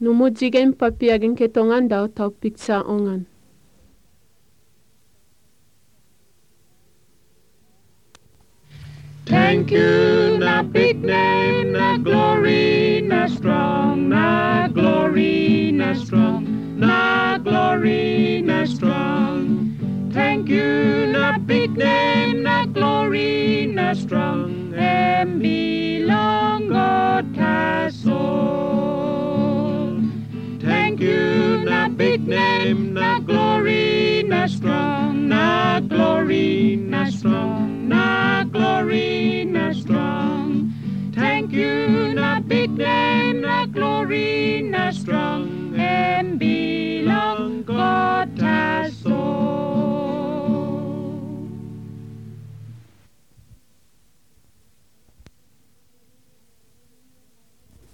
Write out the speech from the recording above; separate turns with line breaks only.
Numujigen papiagin ketongan daw tau piksa ongan.
Thank you, na big name, na glory, na strong, na glory, na strong, na glory, na strong. Thank you, na big name, na glory, na strong, and belong God has all. Thank you, na big name, na glory, na strong, na glory, na strong, na glory, na strong. Thank you, na big name, na